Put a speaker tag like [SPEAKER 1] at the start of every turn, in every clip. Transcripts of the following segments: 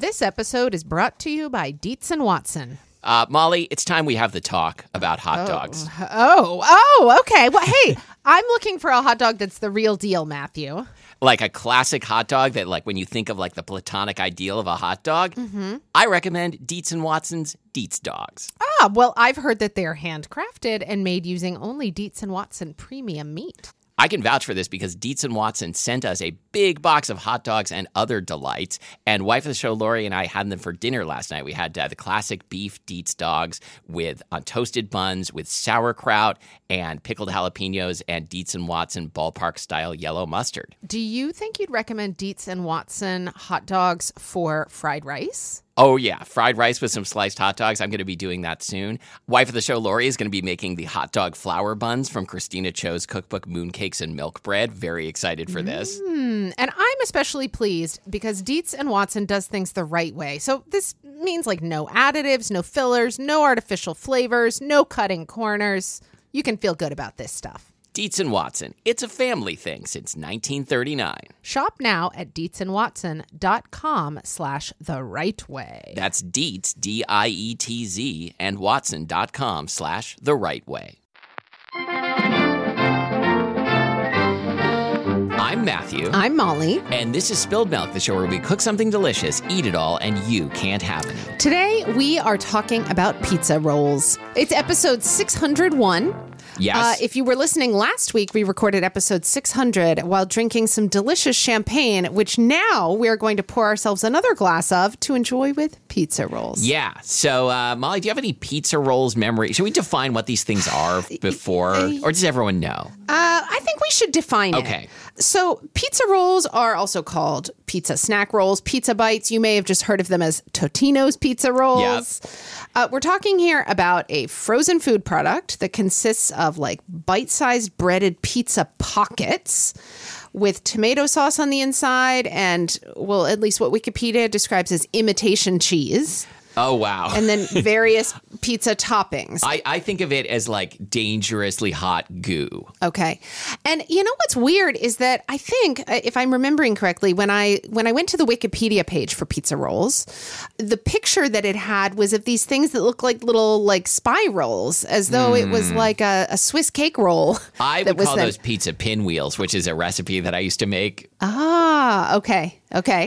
[SPEAKER 1] This episode is brought to you by Dietz and Watson.
[SPEAKER 2] Molly, it's time we have the talk about hot dogs.
[SPEAKER 1] Oh, okay. Well, hey, I'm looking for a hot dog that's the real deal, Matthew.
[SPEAKER 2] Like a classic hot dog that, like, when you think of, like, the platonic ideal of a hot dog, I recommend Dietz and Watson's Dietz Dogs.
[SPEAKER 1] Well, I've heard that they're handcrafted and made using only Dietz and Watson premium meat.
[SPEAKER 2] I can vouch for this because Dietz and Watson sent us a big box of hot dogs and other delights. And wife of the show, Lori, and I had them for dinner last night. We had the classic beef Dietz dogs with toasted buns with sauerkraut and pickled jalapenos and Dietz and Watson ballpark-style yellow mustard.
[SPEAKER 1] Do you think you'd recommend Dietz and Watson hot dogs for fried rice?
[SPEAKER 2] Oh, yeah. Fried rice with some sliced hot dogs. I'm going to be doing that soon. Wife of the show, Lori, is going to be making the hot dog flour buns from Christina Cho's cookbook, Mooncakes and Milk Bread. Very excited for this.
[SPEAKER 1] And I'm especially pleased because Dietz and Watson does things the right way. So this means like no additives, no fillers, no artificial flavors, no cutting corners. You can feel good about this stuff.
[SPEAKER 2] Dietz and Watson. It's a family thing since 1939.
[SPEAKER 1] Shop now at dietzandwatson.com/the right way.
[SPEAKER 2] That's Dietz, D-I-E-T-Z, and Watson.com/the right way. I'm Matthew.
[SPEAKER 1] I'm Molly.
[SPEAKER 2] And this is Spilled Milk, the show where we cook something delicious, eat it all, and you can't have any.
[SPEAKER 1] Today, we are talking about pizza rolls. It's episode 601.
[SPEAKER 2] Yes.
[SPEAKER 1] If you were listening last week, we recorded episode 600 while drinking some delicious champagne, which now we're going to pour ourselves another glass of to enjoy with pizza rolls.
[SPEAKER 2] Yeah. So, Molly, do you have any pizza rolls memory? Should we define what these things are before, or does everyone know?
[SPEAKER 1] I think we should define it.
[SPEAKER 2] Okay.
[SPEAKER 1] So pizza rolls are also called pizza snack rolls, pizza bites. You may have just heard of them as Totino's pizza rolls.
[SPEAKER 2] Yep.
[SPEAKER 1] We're talking here about a frozen food product that consists of like bite-sized breaded pizza pockets with tomato sauce on the inside and, well, at least what Wikipedia describes as imitation cheese.
[SPEAKER 2] Oh, wow.
[SPEAKER 1] And then various pizza toppings.
[SPEAKER 2] I think of it as like dangerously hot goo.
[SPEAKER 1] Okay. And you know what's weird is that I think, if I'm remembering correctly, when I went to the Wikipedia page for pizza rolls, the picture that it had was of these things that look like little like spy rolls, as though it was like a Swiss cake roll.
[SPEAKER 2] I would call those pizza pinwheels, which is a recipe that I used to make.
[SPEAKER 1] Ah, okay.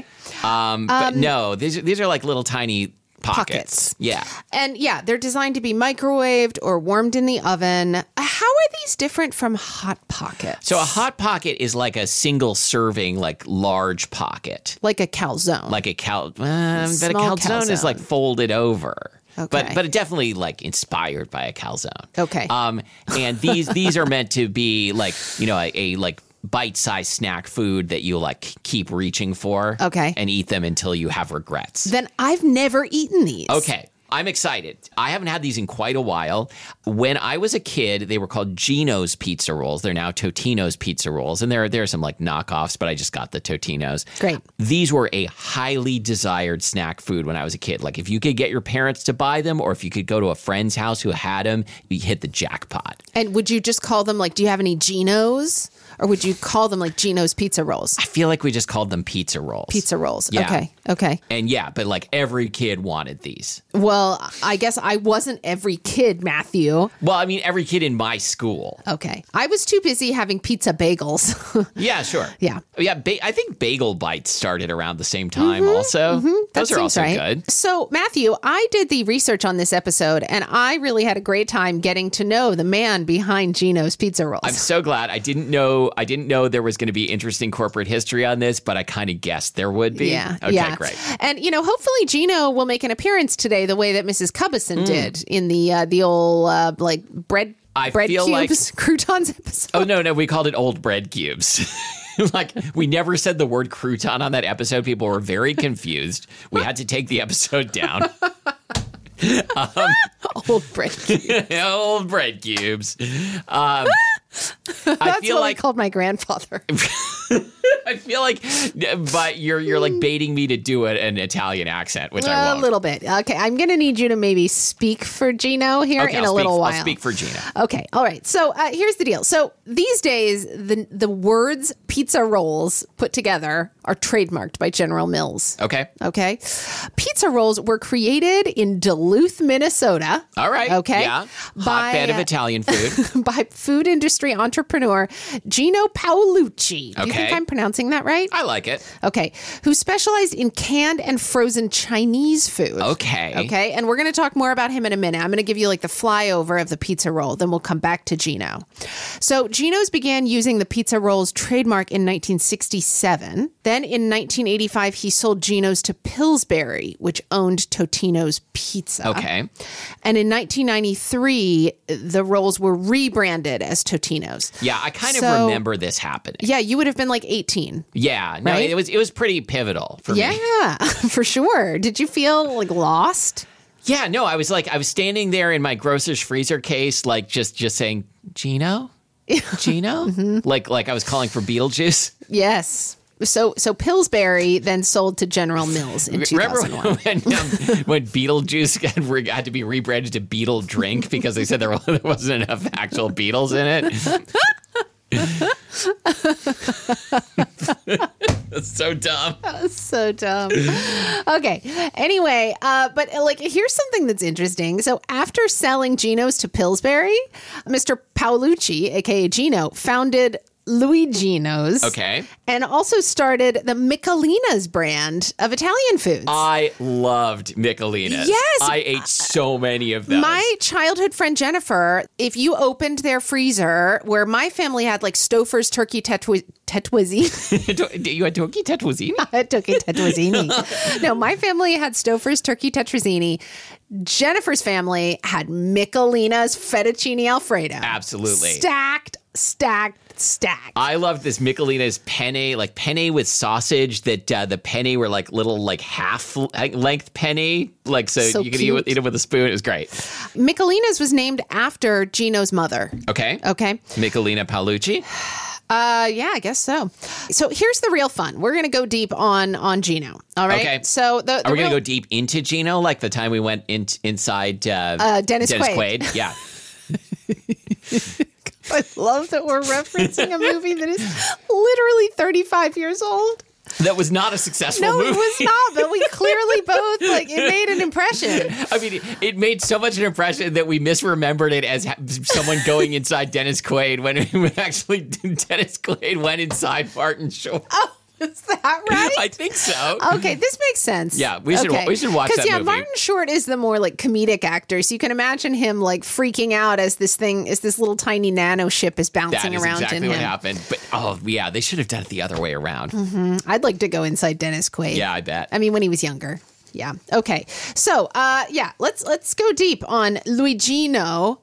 [SPEAKER 2] But no, these are like little tiny pockets. Yeah.
[SPEAKER 1] And yeah, they're designed to be microwaved or warmed in the oven. How are these different from Hot Pockets?
[SPEAKER 2] So a Hot Pocket is like a single serving, like large pocket.
[SPEAKER 1] Like a calzone.
[SPEAKER 2] But a calzone is like folded over.
[SPEAKER 1] Okay.
[SPEAKER 2] But it definitely like inspired by a calzone.
[SPEAKER 1] Okay.
[SPEAKER 2] And these are meant to be like, you know, a like bite-sized snack food that you like keep reaching for.
[SPEAKER 1] Okay.
[SPEAKER 2] And eat them until you have regrets.
[SPEAKER 1] Then I've never eaten these.
[SPEAKER 2] Okay. I'm excited. I haven't had these in quite a while. When I was a kid, they were called Gino's Pizza Rolls. They're now Totino's Pizza Rolls. And there are some like knockoffs, but I just got the Totino's.
[SPEAKER 1] Great.
[SPEAKER 2] These were a highly desired snack food when I was a kid. Like if you could get your parents to buy them or if you could go to a friend's house who had them, you hit the jackpot.
[SPEAKER 1] And would you just call them like, do you have any Gino's? Or would you call them like Gino's Pizza Rolls?
[SPEAKER 2] I feel like we just called them pizza rolls.
[SPEAKER 1] Pizza rolls.
[SPEAKER 2] Yeah.
[SPEAKER 1] Okay.
[SPEAKER 2] And yeah, but like every kid wanted these.
[SPEAKER 1] Well, I guess I wasn't every kid, Matthew.
[SPEAKER 2] Well, I mean, every kid in my school.
[SPEAKER 1] Okay. I was too busy having pizza bagels.
[SPEAKER 2] Yeah, sure.
[SPEAKER 1] Yeah.
[SPEAKER 2] Yeah, I think Bagel Bites started around the same time also. Those are also good.
[SPEAKER 1] So, Matthew, I did the research on this episode, and I really had a great time getting to know the man behind Gino's Pizza Rolls.
[SPEAKER 2] I'm so glad. I didn't know there was going to be interesting corporate history on this, but I kind of guessed there would be.
[SPEAKER 1] Yeah.
[SPEAKER 2] Okay, great.
[SPEAKER 1] And, you know, hopefully Gino will make an appearance today the way that Mrs. Cubison did in the old, like, bread cubes, croutons episode.
[SPEAKER 2] Oh, no, we called it old bread cubes. Like, we never said the word crouton on that episode. People were very confused. We had to take the episode down.
[SPEAKER 1] Old bread cubes.
[SPEAKER 2] Old bread cubes.
[SPEAKER 1] That's what I called my grandfather.
[SPEAKER 2] I feel like, but you're like baiting me to do an Italian accent, which I won't.
[SPEAKER 1] A little bit. Okay, I'm going to need you to maybe speak for Gino here in a little while.
[SPEAKER 2] I'll speak for Gino.
[SPEAKER 1] Okay, all right. So here's the deal. So these days, the words pizza rolls put together are trademarked by General Mills.
[SPEAKER 2] Okay.
[SPEAKER 1] Pizza rolls were created in Duluth, Minnesota.
[SPEAKER 2] All right.
[SPEAKER 1] Okay.
[SPEAKER 2] Yeah. Hotbed of Italian food.
[SPEAKER 1] By food industry entrepreneur Gino Paolucci. Do you think I'm pronouncing that right?
[SPEAKER 2] I like it.
[SPEAKER 1] Okay. Who specialized in canned and frozen Chinese food.
[SPEAKER 2] Okay.
[SPEAKER 1] Okay. And we're going to talk more about him in a minute. I'm going to give you like the flyover of the pizza roll. Then we'll come back to Gino. So Gino's began using the pizza roll's trademark in 1967. Then in 1985, he sold Gino's to Pillsbury, which owned Totino's Pizza.
[SPEAKER 2] Okay.
[SPEAKER 1] And in 1993, the rolls were rebranded as Totino's.
[SPEAKER 2] Yeah, I kind of remember this happening.
[SPEAKER 1] Yeah, you would have been like 18.
[SPEAKER 2] Yeah, no,
[SPEAKER 1] right?
[SPEAKER 2] it was pretty pivotal for me.
[SPEAKER 1] Yeah, for sure. Did you feel like lost?
[SPEAKER 2] Yeah, no, I was standing there in my grocer's freezer case, like just saying, Gino? Gino? Mm-hmm. Like I was calling for Beetlejuice.
[SPEAKER 1] Yes. So Pillsbury then sold to General Mills in 2001.
[SPEAKER 2] Remember when Beetlejuice had to be rebranded to Beetle Drink because they said there wasn't enough actual Beetles in it? That's so dumb.
[SPEAKER 1] So dumb. Okay. Anyway, but like here's something that's interesting. So after selling Gino's to Pillsbury, Mr. Paolucci, aka Gino, founded Luigino's.
[SPEAKER 2] Okay.
[SPEAKER 1] And also started the Michelina's brand of Italian foods.
[SPEAKER 2] I loved Michelina's.
[SPEAKER 1] Yes.
[SPEAKER 2] I ate so many of those.
[SPEAKER 1] My childhood friend Jennifer, if you opened their freezer, where my family had like Stouffer's turkey tetuazzini.
[SPEAKER 2] You had turkey tetuazzini?
[SPEAKER 1] I had turkey tetuazzini. No, my family had Stouffer's turkey tetrazzini. Jennifer's family had Michelina's fettuccine Alfredo.
[SPEAKER 2] Absolutely.
[SPEAKER 1] Stacked.
[SPEAKER 2] I love this Michelina's penne with sausage that the penne were like little like half length penne. Like so you could eat it with a spoon. It was great.
[SPEAKER 1] Michelina's was named after Gino's mother.
[SPEAKER 2] Okay. Michelina Paolucci.
[SPEAKER 1] Yeah, I guess so. So here's the real fun. We're going to go deep on Gino. All right.
[SPEAKER 2] Okay.
[SPEAKER 1] So
[SPEAKER 2] are we going to go deep into Gino, like the time we went inside
[SPEAKER 1] Dennis Quaid?
[SPEAKER 2] Yeah.
[SPEAKER 1] I love that we're referencing a movie that is literally 35 years old.
[SPEAKER 2] That was not a successful movie.
[SPEAKER 1] No, it was not, but we clearly both, it made an impression.
[SPEAKER 2] I mean, it made so much an impression that we misremembered it as someone going inside Dennis Quaid when actually Dennis Quaid went inside Martin Short.
[SPEAKER 1] Oh. Is that right?
[SPEAKER 2] I think so.
[SPEAKER 1] Okay, this makes sense.
[SPEAKER 2] Yeah, we should watch that movie.
[SPEAKER 1] Martin Short is the more like comedic actor, so you can imagine him like freaking out as this little tiny nano ship is bouncing around in him.
[SPEAKER 2] That is exactly what happened. But they should have done it the other way around.
[SPEAKER 1] Mm-hmm. I'd like to go inside Dennis Quaid.
[SPEAKER 2] Yeah, I bet.
[SPEAKER 1] I mean, when he was younger. Yeah. Okay. So, let's go deep on Gino,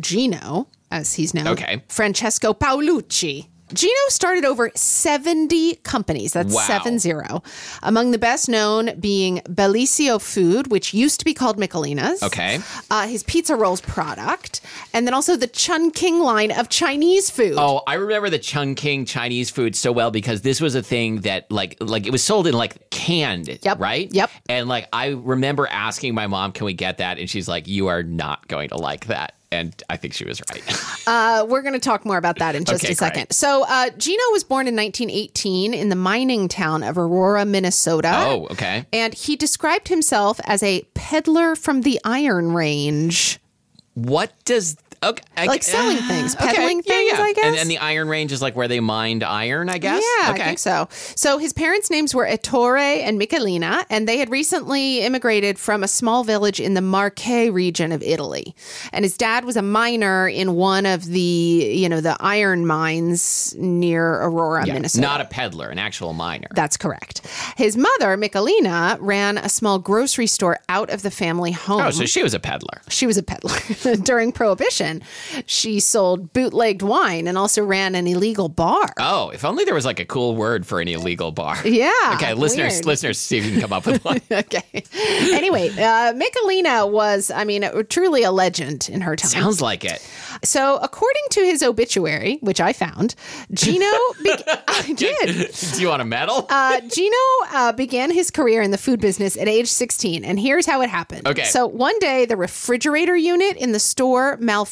[SPEAKER 1] as he's known.
[SPEAKER 2] Okay.
[SPEAKER 1] Francesco Paolucci. Gino started over 70 companies. That's 70. Among the best known being Bellissimo Food, which used to be called Michelina's.
[SPEAKER 2] Okay.
[SPEAKER 1] His pizza rolls product. And then also the Chungking line of Chinese food.
[SPEAKER 2] Oh, I remember the Chungking Chinese food so well because this was a thing that like it was sold in like canned, right?
[SPEAKER 1] Yep.
[SPEAKER 2] And like I remember asking my mom, can we get that? And she's like, you are not going to like that. And I think she was right.
[SPEAKER 1] We're going to talk more about that in just a second.
[SPEAKER 2] Great.
[SPEAKER 1] So Gino was born in 1918 in the mining town of Aurora, Minnesota.
[SPEAKER 2] Oh, okay.
[SPEAKER 1] And he described himself as a peddler from the Iron Range.
[SPEAKER 2] What does... Okay,
[SPEAKER 1] like selling things, peddling things, I guess.
[SPEAKER 2] And the Iron Range is like where they mined iron, I guess?
[SPEAKER 1] Yeah,
[SPEAKER 2] okay.
[SPEAKER 1] I think so. So his parents' names were Ettore and Michelina, and they had recently immigrated from a small village in the Marche region of Italy. And his dad was a miner in one of the iron mines near Aurora, Minnesota.
[SPEAKER 2] Not a peddler, an actual miner.
[SPEAKER 1] That's correct. His mother, Michelina, ran a small grocery store out of the family home.
[SPEAKER 2] Oh, so she was a peddler.
[SPEAKER 1] She was a peddler. During Prohibition, she sold bootlegged wine and also ran an illegal bar.
[SPEAKER 2] Oh, if only there was like a cool word for an illegal bar.
[SPEAKER 1] Yeah.
[SPEAKER 2] Okay, listeners, see if you can come up with one.
[SPEAKER 1] Okay. Anyway, Michelina was, truly a legend in her time.
[SPEAKER 2] Sounds like it.
[SPEAKER 1] So, according to his obituary, which I found, Gino... I did.
[SPEAKER 2] Do you want a medal?
[SPEAKER 1] Gino began his career in the food business at age 16, and here's how it happened.
[SPEAKER 2] Okay.
[SPEAKER 1] So, one day, the refrigerator unit in the store malfunctioned.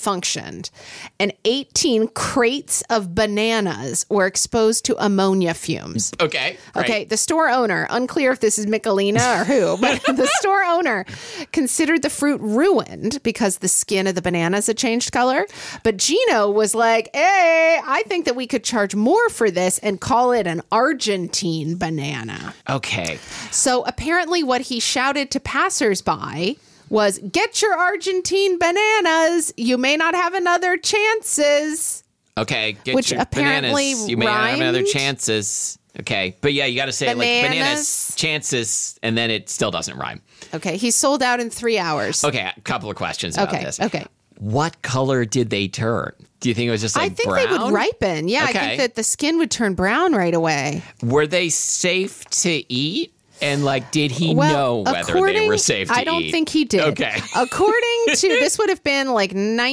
[SPEAKER 1] malfunctioned, and 18 crates of bananas were exposed to ammonia fumes.
[SPEAKER 2] Okay. Great.
[SPEAKER 1] Okay, the store owner, unclear if this is Michelina or who, but the store owner considered the fruit ruined because the skin of the bananas had changed color. But Gino was like, hey, I think that we could charge more for this and call it an Argentine banana.
[SPEAKER 2] Okay.
[SPEAKER 1] So apparently what he shouted to passersby was, get your Argentine bananas. You may not have another chances.
[SPEAKER 2] Okay. Get
[SPEAKER 1] Which
[SPEAKER 2] your
[SPEAKER 1] apparently
[SPEAKER 2] bananas. You may not have another
[SPEAKER 1] rhymed.
[SPEAKER 2] chances. Okay. But yeah, you got to say like bananas,
[SPEAKER 1] Bananas.
[SPEAKER 2] chances, and then it still doesn't rhyme.
[SPEAKER 1] Okay, he sold out in 3 hours.
[SPEAKER 2] Okay. A couple of questions about this.
[SPEAKER 1] Okay.
[SPEAKER 2] What color did they turn? Do you think it was just like
[SPEAKER 1] I think
[SPEAKER 2] brown?
[SPEAKER 1] they would ripen. Yeah,
[SPEAKER 2] Okay.
[SPEAKER 1] I think that the skin would turn brown right away.
[SPEAKER 2] Were they safe to eat? And like, did he know whether they were safe to eat?
[SPEAKER 1] I don't think he did.
[SPEAKER 2] Okay.
[SPEAKER 1] According to, this would have been like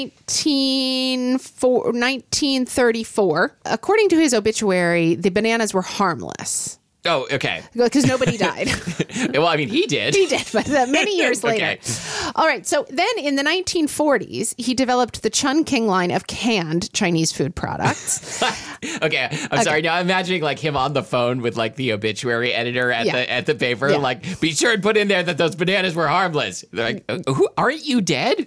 [SPEAKER 1] 1934. According to his obituary, the bananas were harmless
[SPEAKER 2] Oh, okay.
[SPEAKER 1] because nobody died.
[SPEAKER 2] Well, I mean, he did.
[SPEAKER 1] He did, but many years later.
[SPEAKER 2] Okay.
[SPEAKER 1] All right. So then in the 1940s, he developed the Chun King line of canned Chinese food products.
[SPEAKER 2] Okay, I'm sorry. Now I'm imagining like him on the phone with like the obituary editor at the paper,
[SPEAKER 1] Yeah.
[SPEAKER 2] like, be sure and put in there that those bananas were harmless. They're like, who aren't you dead?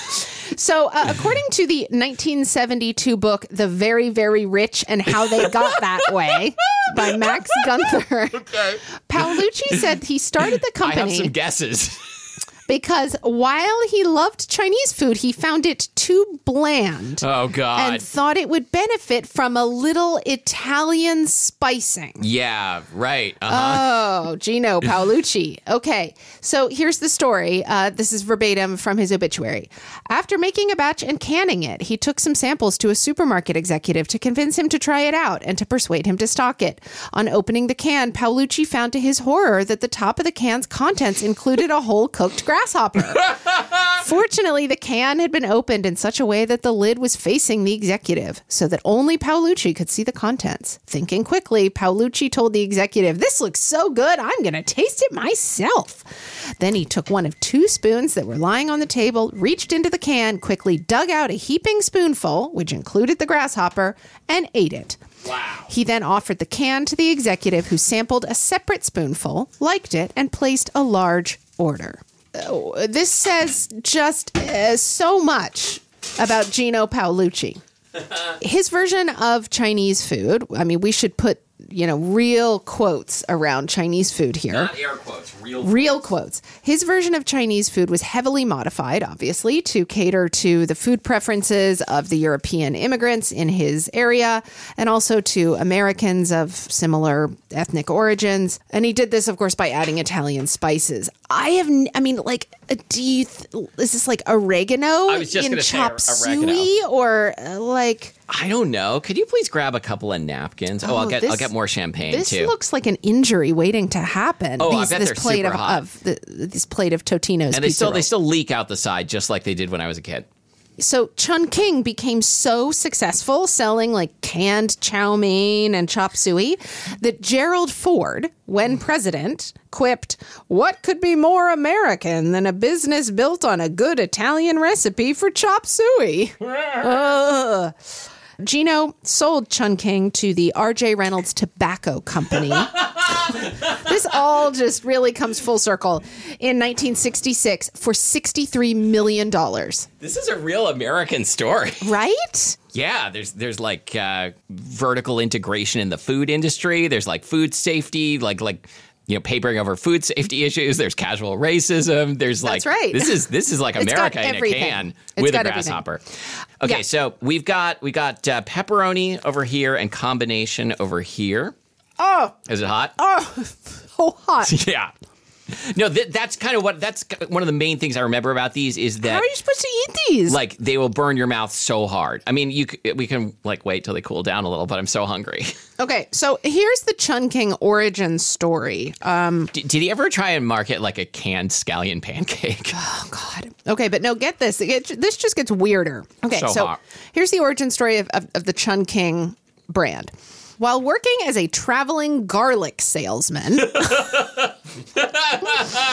[SPEAKER 1] So, according to the 1972 book, The Very, Very Rich and How They Got That Way by Max Gunther, Paolucci said he started the
[SPEAKER 2] I have
[SPEAKER 1] company
[SPEAKER 2] some guesses.
[SPEAKER 1] because while he loved Chinese food, he found it too bland
[SPEAKER 2] Oh God.
[SPEAKER 1] and thought it would benefit from a little Italian spicing.
[SPEAKER 2] Yeah, right. Uh-huh.
[SPEAKER 1] Oh, Gino Paolucci. Okay, so here's the story. This is verbatim from his obituary. After making a batch and canning it, he took some samples to a supermarket executive to convince him to try it out and to persuade him to stock it. On opening the can, Paolucci found to his horror that the top of the can's contents included a whole cooked grasshopper. Fortunately, the can had been opened in such a way that the lid was facing the executive, so that only Paolucci could see the contents. Thinking quickly, Paolucci told the executive, "This looks so good, I'm going to taste it myself." Then he took one of 2 spoons that were lying on the table, reached into the can, quickly dug out a heaping spoonful, which included the grasshopper, and ate it.
[SPEAKER 2] Wow.
[SPEAKER 1] He then offered the can to the executive, who sampled a separate spoonful, liked it, and placed a large order. Oh, this says just so much about Gino Paolucci. His version of Chinese food, I mean, we should put, real quotes around Chinese food here.
[SPEAKER 2] Not air quotes,
[SPEAKER 1] Real quotes. His version of Chinese food was heavily modified, obviously, to cater to the food preferences of the European immigrants in his area and also to Americans of similar ethnic origins. And he did this, of course, by adding Italian spices. Is this like oregano
[SPEAKER 2] I was just
[SPEAKER 1] in
[SPEAKER 2] gonna say
[SPEAKER 1] chop
[SPEAKER 2] oregano.
[SPEAKER 1] suey or like...
[SPEAKER 2] I don't know. Could you please grab a couple of napkins? I'll get more champagne
[SPEAKER 1] This
[SPEAKER 2] too.
[SPEAKER 1] looks like an injury waiting to happen.
[SPEAKER 2] Oh, I bet they're
[SPEAKER 1] plate
[SPEAKER 2] super hot.
[SPEAKER 1] this plate of Totino's
[SPEAKER 2] and they
[SPEAKER 1] pizza
[SPEAKER 2] still
[SPEAKER 1] rolls.
[SPEAKER 2] leak out the side just like they did when I was a kid.
[SPEAKER 1] So Chun King became so successful selling like canned chow mein and chop suey that Gerald Ford, when president, quipped, "What could be more American than a business built on a good Italian recipe for chop suey?" Ugh. Gino sold Chun King to the R.J. Reynolds Tobacco Company. This all just really comes full circle in 1966 for $63 million.
[SPEAKER 2] This is a real American story.
[SPEAKER 1] Right?
[SPEAKER 2] Yeah, there's like vertical integration in the food industry. There's like food safety, like papering over food safety issues. There's casual racism. There's like,
[SPEAKER 1] That's right.
[SPEAKER 2] This is like
[SPEAKER 1] It's
[SPEAKER 2] America
[SPEAKER 1] got
[SPEAKER 2] in a
[SPEAKER 1] everything.
[SPEAKER 2] can
[SPEAKER 1] It's
[SPEAKER 2] with a
[SPEAKER 1] got everything.
[SPEAKER 2] grasshopper. Okay,
[SPEAKER 1] Yeah.
[SPEAKER 2] so we got pepperoni over here and combination over here.
[SPEAKER 1] Oh,
[SPEAKER 2] Is it hot?
[SPEAKER 1] so hot.
[SPEAKER 2] Yeah. No, that's kind of that's one of the main things I remember about these is
[SPEAKER 1] How
[SPEAKER 2] that
[SPEAKER 1] are you supposed to eat these?
[SPEAKER 2] like they will burn your mouth so hard. I mean, we can like wait till they cool down a little, but I'm so hungry.
[SPEAKER 1] Okay, so here's the Chun King origin story.
[SPEAKER 2] Did he ever try and market like a canned scallion pancake?
[SPEAKER 1] Oh, God. Okay, but no, get this. This just gets weirder. Okay,
[SPEAKER 2] So hot.
[SPEAKER 1] here's the origin story of the Chun King brand. While working as a traveling garlic salesman,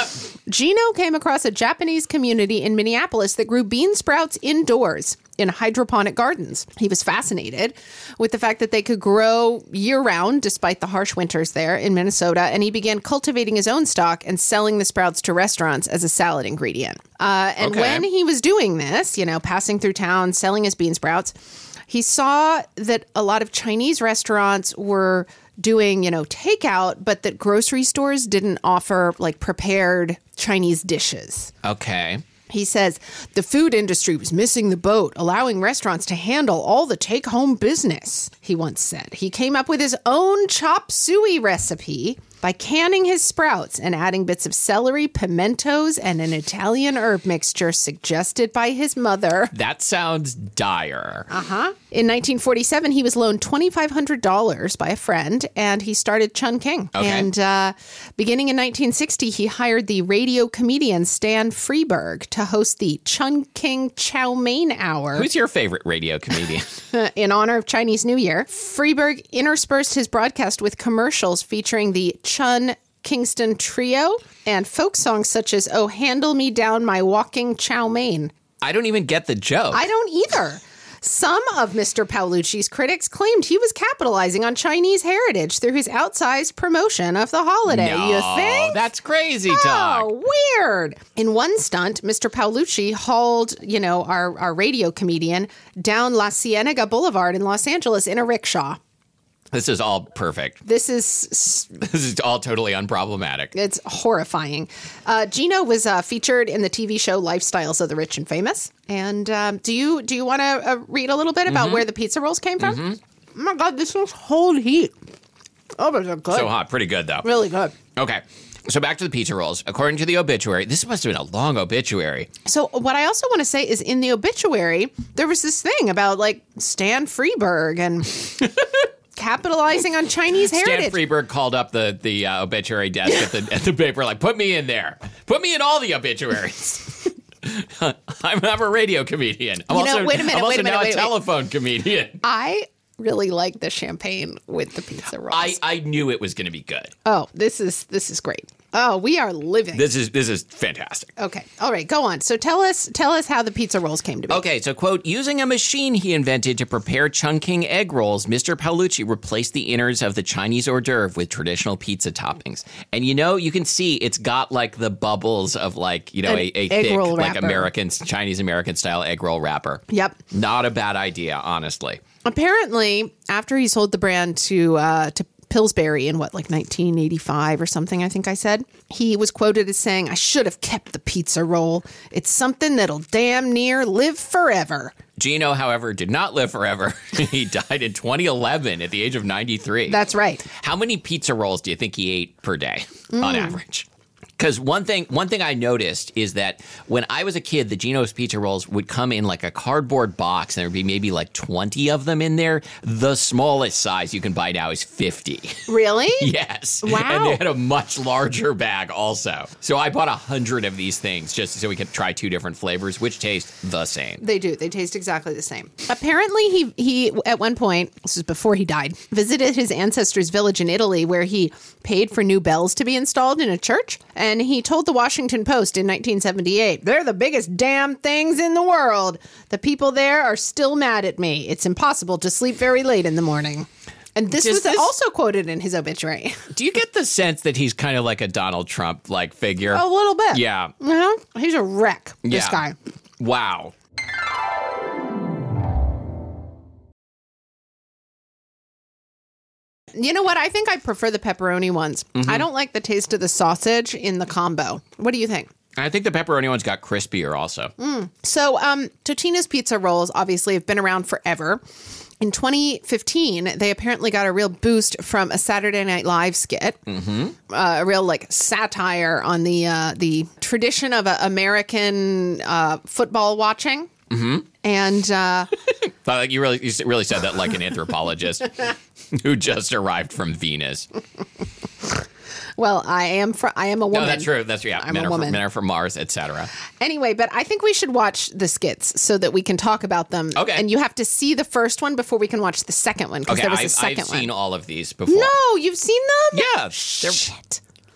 [SPEAKER 1] Gino came across a Japanese community in Minneapolis that grew bean sprouts indoors in hydroponic gardens. He was fascinated with the fact that they could grow year-round despite the harsh winters there in Minnesota, and he began cultivating his own stock and selling the sprouts to restaurants as a salad ingredient. When he was doing this, passing through town, selling his bean sprouts, he saw that a lot of Chinese restaurants were doing, takeout, but that grocery stores didn't offer like prepared Chinese dishes.
[SPEAKER 2] Okay.
[SPEAKER 1] He says the food industry was missing the boat, allowing restaurants to handle all the take-home business, he once said. He came up with his own chop suey recipe by canning his sprouts and adding bits of celery, pimentos, and an Italian herb mixture suggested by his mother.
[SPEAKER 2] That sounds dire.
[SPEAKER 1] In 1947, he was loaned $2,500 by a friend, and he started Chun King.
[SPEAKER 2] Okay.
[SPEAKER 1] And beginning in 1960, he hired the radio comedian Stan Freberg to host the Chun King Chow Mein Hour.
[SPEAKER 2] Who's your favorite radio comedian?
[SPEAKER 1] In honor of Chinese New Year. Freberg interspersed his broadcast with commercials featuring the Chun Kingston Trio and folk songs such as "Oh, Handle Me Down My Walking Chow Mein."
[SPEAKER 2] I don't even get the joke.
[SPEAKER 1] I don't either. Some of Mr. Paolucci's critics claimed he was capitalizing on Chinese heritage through his outsized promotion of the holiday.
[SPEAKER 2] No,
[SPEAKER 1] you think?
[SPEAKER 2] That's crazy talk.
[SPEAKER 1] Oh, weird. In one stunt, Mr. Paolucci hauled, our radio comedian down La Cienega Boulevard in Los Angeles in a rickshaw.
[SPEAKER 2] This is all perfect.
[SPEAKER 1] This is
[SPEAKER 2] all totally unproblematic.
[SPEAKER 1] It's horrifying. Gino was featured in the TV show Lifestyles of the Rich and Famous. And do you want to read a little bit about where the pizza rolls came from? Oh my God, this is whole heat. Oh, but they're good.
[SPEAKER 2] So hot. Pretty good, though.
[SPEAKER 1] Really good.
[SPEAKER 2] Okay. So back to the pizza rolls. According to the obituary, this must have been a long obituary.
[SPEAKER 1] So what I also want to say is in the obituary, there was this thing about like Stan Freberg and capitalizing on Chinese heritage.
[SPEAKER 2] Stan Freberg called up the obituary desk at the paper, like, put me in there. Put me in all the obituaries. I'm a radio comedian. I'm also now a telephone comedian.
[SPEAKER 1] I really like the champagne with the pizza rolls.
[SPEAKER 2] I knew it was going to be good.
[SPEAKER 1] Oh, this is great. Oh, we are living.
[SPEAKER 2] This is fantastic.
[SPEAKER 1] Okay. All right, go on. So tell us how the pizza rolls came to be.
[SPEAKER 2] Okay, so quote, using a machine he invented to prepare Chun King egg rolls, Mr. Paolucci replaced the innards of the Chinese hors d'oeuvre with traditional pizza toppings. And you can see it's got like the bubbles of like, a thick like Chinese American style egg roll wrapper.
[SPEAKER 1] Yep.
[SPEAKER 2] Not a bad idea, honestly.
[SPEAKER 1] Apparently, after he sold the brand to Pillsbury in 1985 or something, I think I said, he was quoted as saying, "I should have kept the pizza roll. It's something that'll damn near live forever."
[SPEAKER 2] Gino, however, did not live forever. He died in 2011 at the age of 93.
[SPEAKER 1] That's right.
[SPEAKER 2] How many pizza rolls do you think he ate per day on average? Because one thing I noticed is that when I was a kid, the Gino's pizza rolls would come in like a cardboard box, and there would be maybe like 20 of them in there. The smallest size you can buy now is 50.
[SPEAKER 1] Really?
[SPEAKER 2] Yes.
[SPEAKER 1] Wow.
[SPEAKER 2] And they had a much larger bag also. So I bought 100 of these things just so we could try 2 different flavors, which taste the same.
[SPEAKER 1] They do. They taste exactly the same. Apparently, he at one point, this is before he died, visited his ancestors' village in Italy where he paid for new bells to be installed in a church. And he told the Washington Post in 1978, "They're the biggest damn things in the world. The people there are still mad at me. It's impossible to sleep very late in the morning." And this was also quoted in his obituary.
[SPEAKER 2] Do you get the sense that he's kind of like a Donald Trump-like figure?
[SPEAKER 1] A little bit.
[SPEAKER 2] Yeah.
[SPEAKER 1] He's a wreck, this guy.
[SPEAKER 2] Wow.
[SPEAKER 1] You know what? I think I prefer the pepperoni ones. I don't like the taste of the sausage in the combo. What do you think?
[SPEAKER 2] I think the pepperoni ones got crispier also.
[SPEAKER 1] So Totino's Pizza Rolls obviously have been around forever. In 2015, they apparently got a real boost from a Saturday Night Live skit, a real satire on the tradition of American football watching. And
[SPEAKER 2] like you really said that like an anthropologist who just arrived from Venus.
[SPEAKER 1] Well, I am a woman.
[SPEAKER 2] No, that's true. That's
[SPEAKER 1] I'm a woman.
[SPEAKER 2] Men are from Mars, etc.
[SPEAKER 1] Anyway, but I think we should watch the skits so that we can talk about them.
[SPEAKER 2] Okay.
[SPEAKER 1] And you have to see the first one before we can watch the second one because there was a second one.
[SPEAKER 2] I've seen all of these before.
[SPEAKER 1] No, you've seen them?
[SPEAKER 2] Yeah.
[SPEAKER 1] Shit.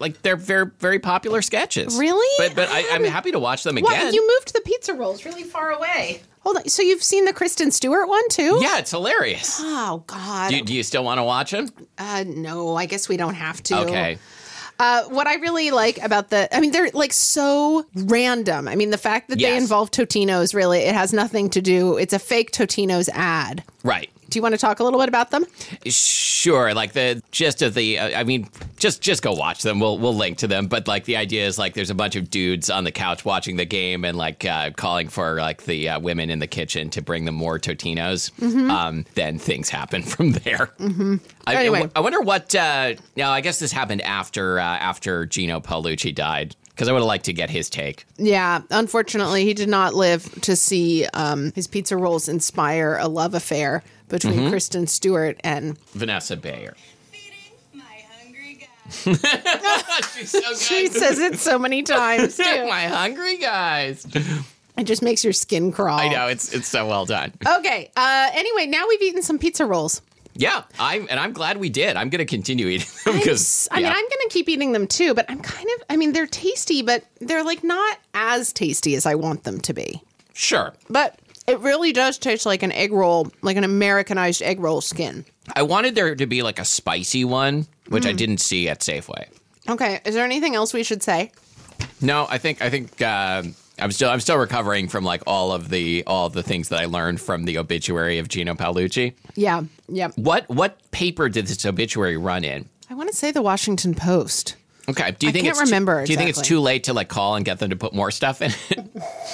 [SPEAKER 2] they're very, very popular sketches.
[SPEAKER 1] Really?
[SPEAKER 2] But I'm happy to watch them again.
[SPEAKER 1] What? You moved the pizza rolls really far away. Hold on. So you've seen the Kristen Stewart one too?
[SPEAKER 2] Yeah, it's hilarious.
[SPEAKER 1] Oh God.
[SPEAKER 2] Do you still want to watch them?
[SPEAKER 1] No, I guess we don't have to.
[SPEAKER 2] Okay.
[SPEAKER 1] What I really like about they're like so random. I mean, the fact that they involve Totino's, really, it has nothing to do. It's a fake Totino's ad.
[SPEAKER 2] Right.
[SPEAKER 1] Do you want to talk a little bit about them?
[SPEAKER 2] Sure. Like the gist of the, just go watch them. We'll link to them. But like the idea is like there's a bunch of dudes on the couch watching the game and like calling for like the women in the kitchen to bring them more Totino's. Then things happen from there.
[SPEAKER 1] Anyway.
[SPEAKER 2] I wonder what. Now I guess this happened after Gino Paolucci died. Because I would have liked to get his take.
[SPEAKER 1] Yeah, unfortunately, he did not live to see his pizza rolls inspire a love affair between Kristen Stewart and
[SPEAKER 2] Vanessa Bayer.
[SPEAKER 3] Feeding my hungry guys.
[SPEAKER 2] She's so good.
[SPEAKER 1] she says it so many times too.
[SPEAKER 2] My hungry guys.
[SPEAKER 1] It just makes your skin crawl.
[SPEAKER 2] I know, it's so well done.
[SPEAKER 1] Okay. Anyway, now we've eaten some pizza rolls.
[SPEAKER 2] Yeah, I'm glad we did. I'm going to continue eating them because
[SPEAKER 1] I'm going to keep eating them too, but they're tasty, but they're like not as tasty as I want them to be.
[SPEAKER 2] Sure.
[SPEAKER 1] But it really does taste like an egg roll, like an Americanized egg roll skin. I
[SPEAKER 2] wanted there to be like a spicy one, which I didn't see at Safeway.
[SPEAKER 1] Okay. Is there anything else we should say?
[SPEAKER 2] No, I think I'm still recovering from like all of the things that I learned from the obituary of Gino Paolucci.
[SPEAKER 1] Yeah. Yeah.
[SPEAKER 2] What paper did this obituary run in?
[SPEAKER 1] I want to say the Washington Post.
[SPEAKER 2] Okay.
[SPEAKER 1] I can't remember.
[SPEAKER 2] Do you think it's too late to like call and get them to put more stuff in it?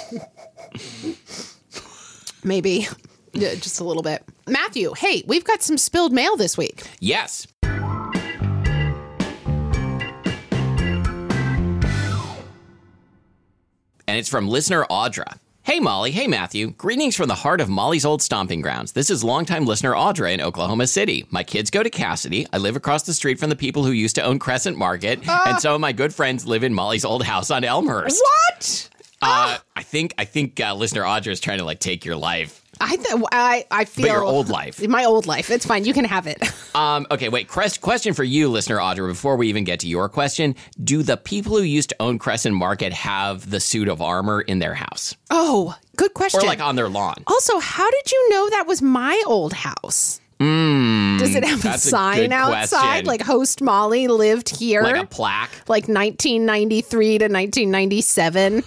[SPEAKER 1] Maybe. Yeah, just a little bit. Matthew, hey, we've got some spilled mail this week.
[SPEAKER 2] Yes. And it's from listener Audra. Hey, Molly. Hey, Matthew. Greetings from the heart of Molly's old stomping grounds. This is longtime listener Audra in Oklahoma City. My kids go to Cassidy. I live across the street from the people who used to own Crescent Market. And some of my good friends live in Molly's old house on Elmhurst.
[SPEAKER 1] What?
[SPEAKER 2] I think listener Audra is trying to like take your life.
[SPEAKER 1] I feel
[SPEAKER 2] But your old life.
[SPEAKER 1] My old life. It's fine. You can have it.
[SPEAKER 2] Okay, wait. Question for you, listener Audra, before we even get to your question. Do the people who used to own Crescent Market have the suit of armor in their house?
[SPEAKER 1] Oh, good question.
[SPEAKER 2] Or like on their lawn?
[SPEAKER 1] Also, how did you know that was my old house? Does it have a sign outside?
[SPEAKER 2] Question.
[SPEAKER 1] Like host Molly lived here?
[SPEAKER 2] Like a plaque?
[SPEAKER 1] Like 1993 to 1997?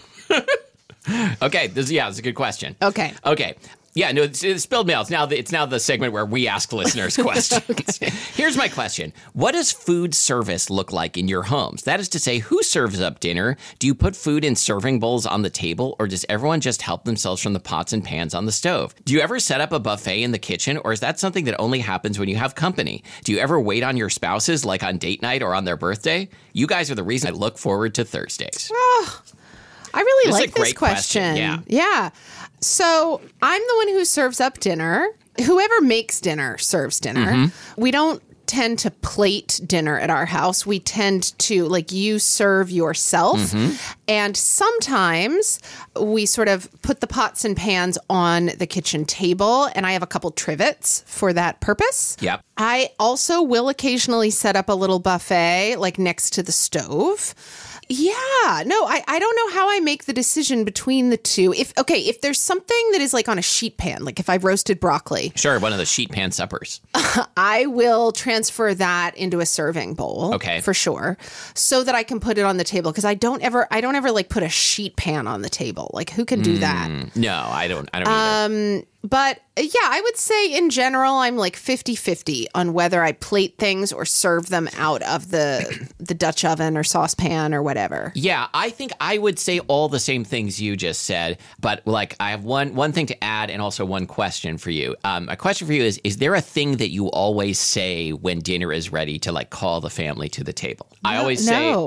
[SPEAKER 2] Okay, this is a good question.
[SPEAKER 1] Okay.
[SPEAKER 2] Yeah, no, it's spilled mail. It's now the segment where we ask listeners questions. Here's my question. What does food service look like in your homes? That is to say, who serves up dinner? Do you put food in serving bowls on the table, or does everyone just help themselves from the pots and pans on the stove? Do you ever set up a buffet in the kitchen, or is that something that only happens when you have company? Do you ever wait on your spouses, like on date night or on their birthday? You guys are the reason I look forward to Thursdays.
[SPEAKER 1] Oh, I really
[SPEAKER 2] This is
[SPEAKER 1] like
[SPEAKER 2] a great
[SPEAKER 1] this question.
[SPEAKER 2] Yeah.
[SPEAKER 1] So I'm the one who serves up dinner. Whoever makes dinner serves dinner. We don't tend to plate dinner at our house. We tend to, like, you serve yourself. And sometimes we sort of put the pots and pans on the kitchen table, and I have a couple trivets for that purpose.
[SPEAKER 2] Yep.
[SPEAKER 1] I also will occasionally set up a little buffet, like next to the stove. Yeah, no, I don't know how I make the decision between the two. If there's something that is like on a sheet pan, like if I've roasted broccoli.
[SPEAKER 2] Sure, one of the sheet pan suppers.
[SPEAKER 1] I will transfer that into a serving bowl.
[SPEAKER 2] Okay.
[SPEAKER 1] For sure. So that I can put it on the table. Because I don't ever like put a sheet pan on the table. Like who can do that?
[SPEAKER 2] No, I don't either.
[SPEAKER 1] But yeah, I would say in general, I'm like 50-50 on whether I plate things or serve them out of the Dutch oven or saucepan or whatever.
[SPEAKER 2] Yeah, I think I would say all the same things you just said, but like I have one thing to add and also one question for you. A question for you is there a thing that you always say when dinner is ready to like call the family to the table? I always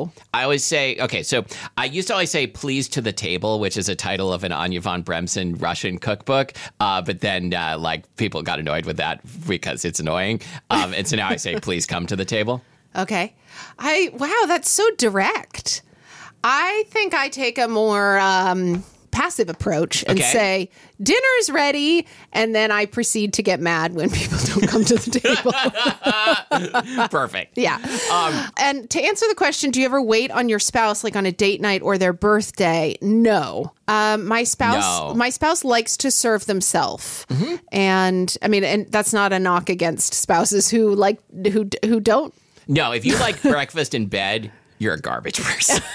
[SPEAKER 2] say, okay, so I used to always say please to the table, which is a title of an Anya von Bremsen Russian cookbook. But then like people got annoyed with that because it's annoying. And so now I say, please come to the table.
[SPEAKER 1] Okay. Wow, that's so direct. I think I take a more passive approach and
[SPEAKER 2] Okay.
[SPEAKER 1] say, dinner's ready. And then I proceed to get mad when people don't come to the table.
[SPEAKER 2] Perfect.
[SPEAKER 1] Yeah. And to answer the question, do you ever wait on your spouse, like on a date night or their birthday? No. My spouse likes to serve themselves. And I mean, and that's not a knock against spouses who don't.
[SPEAKER 2] No, if you like breakfast in bed, you're a garbage person.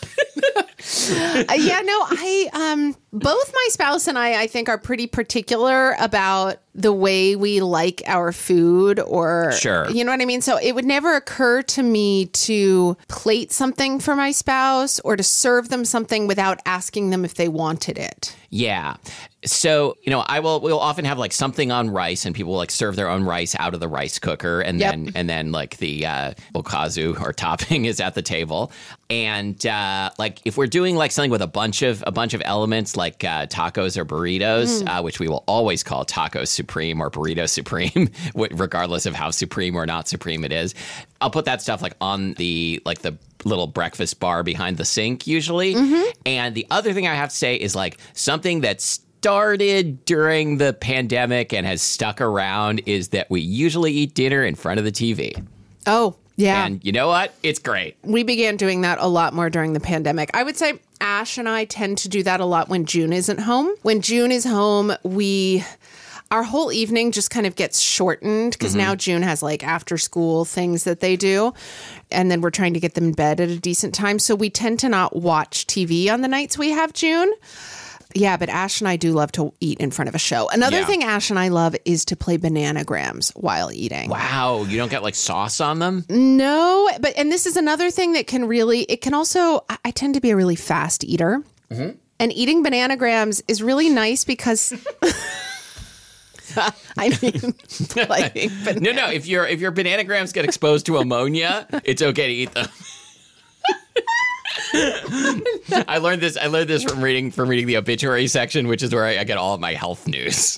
[SPEAKER 1] Both my spouse and I think, are pretty particular about the way we like our food, or,
[SPEAKER 2] Sure.
[SPEAKER 1] you know what I mean? So it would never occur to me to plate something for my spouse or to serve them something without asking them if they wanted it.
[SPEAKER 2] Yeah. So, we'll often have like something on rice, and people will like serve their own rice out of the rice cooker, and then like the okazu or topping is at the table. And like if we're doing like something with a bunch of elements like tacos or burritos, which we will always call tacos supreme or burrito supreme, regardless of how supreme or not supreme it is, I'll put that stuff like on the little breakfast bar behind the sink usually. And the other thing I have to say is like something that started during the pandemic and has stuck around is that we usually eat dinner in front of the TV.
[SPEAKER 1] Oh, yeah.
[SPEAKER 2] And you know what? It's great.
[SPEAKER 1] We began doing that a lot more during the pandemic. I would say Ash and I tend to do that a lot when June isn't home. When June is home, our whole evening just kind of gets shortened because now June has like after school things that they do. And then we're trying to get them in bed at a decent time. So we tend to not watch TV on the nights we have June. Yeah, but Ash and I do love to eat in front of a show. Another thing Ash and I love is to play Bananagrams while eating.
[SPEAKER 2] Wow. You don't get like sauce on them?
[SPEAKER 1] No, and this is another thing that I tend to be a really fast eater. And eating Bananagrams is really nice because... I mean, like,
[SPEAKER 2] no. If your Bananagrams get exposed to ammonia, it's okay to eat them. I learned this from reading the obituary section, which is where I get all of my health news.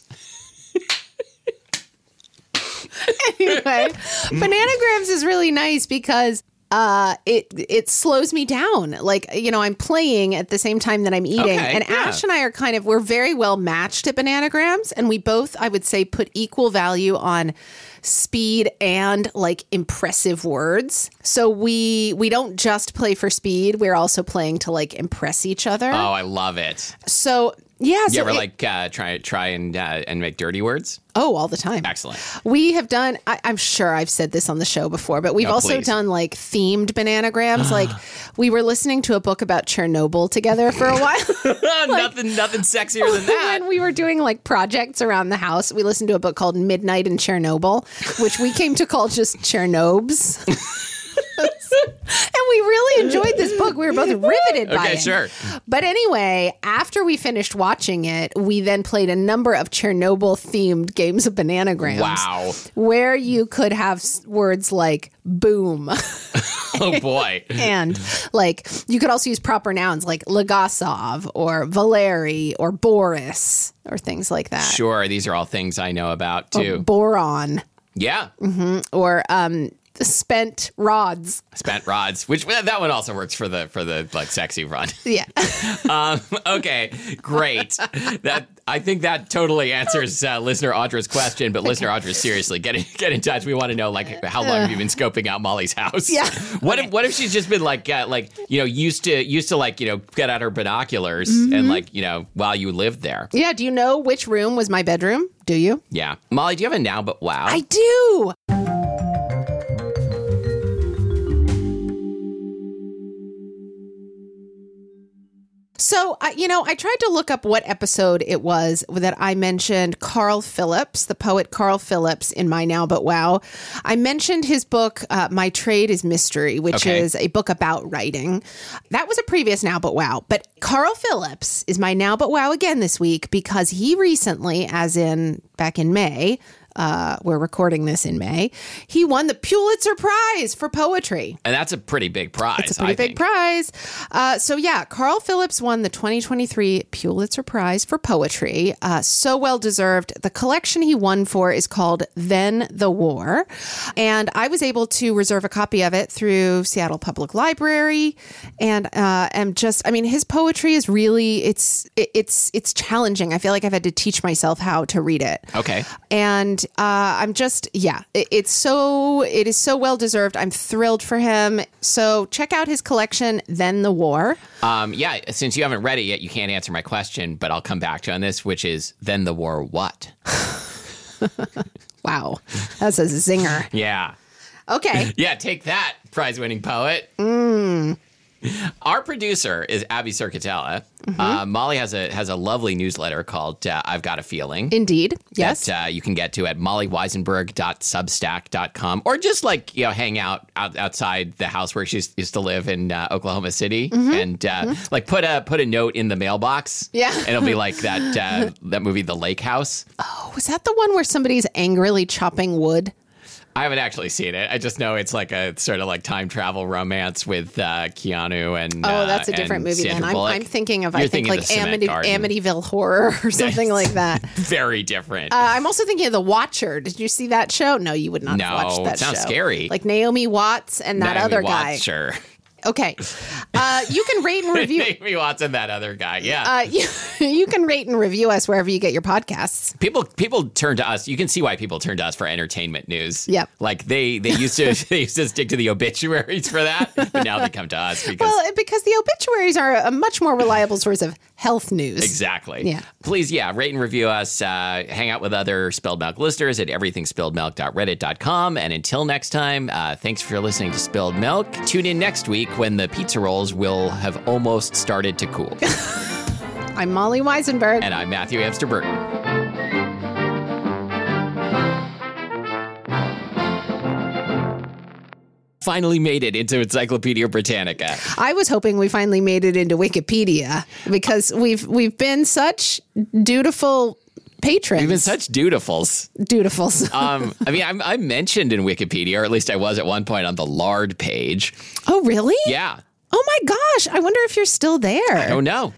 [SPEAKER 1] Anyway, Bananagrams is really nice because it slows me down. Like, I'm playing at the same time that I'm eating.
[SPEAKER 2] Okay,
[SPEAKER 1] and Ash and I are we're very well matched at Bananagrams. And we both, I would say, put equal value on speed and like impressive words. So we don't just play for speed. We're also playing to like impress each other.
[SPEAKER 2] Oh, I love it.
[SPEAKER 1] So yeah.
[SPEAKER 2] You ever try and make dirty words?
[SPEAKER 1] Oh, all the time.
[SPEAKER 2] Excellent.
[SPEAKER 1] We have done, I'm sure I've said this on the show before, but we've also done like themed Bananagrams. Like we were listening to a book about Chernobyl together for a while.
[SPEAKER 2] Nothing sexier than that.
[SPEAKER 1] When we were doing like projects around the house, we listened to a book called Midnight in Chernobyl, which we came to call just Chernobes. And we really enjoyed this book. We were both riveted by it.
[SPEAKER 2] Okay, sure.
[SPEAKER 1] But anyway, after we finished watching it, we then played a number of Chernobyl-themed games of Bananagrams.
[SPEAKER 2] Wow.
[SPEAKER 1] Where you could have words like boom.
[SPEAKER 2] Oh, boy.
[SPEAKER 1] And like you could also use proper nouns like Legasov or Valeri or Boris or things like that.
[SPEAKER 2] Sure. These are all things I know about, too.
[SPEAKER 1] Or boron.
[SPEAKER 2] Yeah.
[SPEAKER 1] Or spent rods.
[SPEAKER 2] Spent rods, which that one also works for the like sexy run.
[SPEAKER 1] Yeah.
[SPEAKER 2] Okay, great. I think that totally answers listener Audra's question. But listener Audra, seriously, get in touch. We want to know like how long have you been scoping out Molly's house?
[SPEAKER 1] Yeah.
[SPEAKER 2] What if she's just been used to like get out her binoculars and like while you lived there?
[SPEAKER 1] Yeah. Do you know which room was my bedroom? Do you?
[SPEAKER 2] Yeah. Molly, do you have a now but wow?
[SPEAKER 1] I do. So, I tried to look up what episode it was that I mentioned Carl Phillips, the poet Carl Phillips, in my Now But Wow. I mentioned his book, My Trade is Mystery, which is a book about writing. That was a previous Now But Wow. But Carl Phillips is my Now But Wow again this week because he recently, as in back in May, we're recording this in May, he won the Pulitzer Prize for poetry.
[SPEAKER 2] And that's a pretty big prize.
[SPEAKER 1] It's a pretty big prize. So Carl Phillips won the 2023 Pulitzer Prize for poetry. So well deserved. The collection he won for is called Then the War. And I was able to reserve a copy of it through Seattle Public Library. And his poetry is really, it's challenging. I feel like I've had to teach myself how to read it.
[SPEAKER 2] Okay.
[SPEAKER 1] And it is so well deserved. I'm thrilled for him. So check out his collection, Then the War.
[SPEAKER 2] Since you haven't read it yet, you can't answer my question, but I'll come back to you on this, which is Then the War what?
[SPEAKER 1] Wow. That's a zinger.
[SPEAKER 2] Yeah.
[SPEAKER 1] Okay.
[SPEAKER 2] Yeah, take that, prize-winning poet. Our producer is Abby Circatella. Molly has a lovely newsletter called I've Got a Feeling.
[SPEAKER 1] Indeed. Yes.
[SPEAKER 2] That you can get to at mollyweisenberg.substack.com, or just hang out outside the house where she used to live in Oklahoma City and put a note in the mailbox.
[SPEAKER 1] Yeah.
[SPEAKER 2] And it'll be like that movie, The Lake House.
[SPEAKER 1] Oh, was that the one where somebody's angrily chopping wood?
[SPEAKER 2] I haven't actually seen it. I just know it's like a sort of like time travel romance with Keanu and
[SPEAKER 1] that's a different movie then. I'm thinking of Amityville Horror or something like that.
[SPEAKER 2] Very different.
[SPEAKER 1] I'm also thinking of The Watcher. Did you see that show? No, you would not have watched that show.
[SPEAKER 2] No, it sounds scary.
[SPEAKER 1] Like Naomi Watts and that other guy.
[SPEAKER 2] Sure.
[SPEAKER 1] Okay. You can rate and review.
[SPEAKER 2] Naomi Watts and that other guy. Yeah.
[SPEAKER 1] You can rate and review us wherever you get your podcasts.
[SPEAKER 2] People turn to us. You can see why people turn to us for entertainment news.
[SPEAKER 1] Yep.
[SPEAKER 2] Like they used to stick to the obituaries for that, but now they come to us
[SPEAKER 1] because the obituaries are a much more reliable source of health news.
[SPEAKER 2] Exactly.
[SPEAKER 1] Yeah.
[SPEAKER 2] Please, rate and review us. Hang out with other Spilled Milk listeners at everythingspilledmilk.reddit.com. And until next time, thanks for listening to Spilled Milk. Tune in next week when the pizza rolls will have almost started to cool.
[SPEAKER 1] I'm Molly Weisenberg.
[SPEAKER 2] And I'm Matthew Amster Burton. Finally made it into Encyclopedia Britannica.
[SPEAKER 1] I was hoping we finally made it into Wikipedia because we've been such dutiful patrons.
[SPEAKER 2] We've been such dutifuls. I'm mentioned in Wikipedia, or at least I was at one point on the lard page.
[SPEAKER 1] Oh, really?
[SPEAKER 2] Yeah.
[SPEAKER 1] Oh my gosh. I wonder if you're still there.
[SPEAKER 2] I don't know.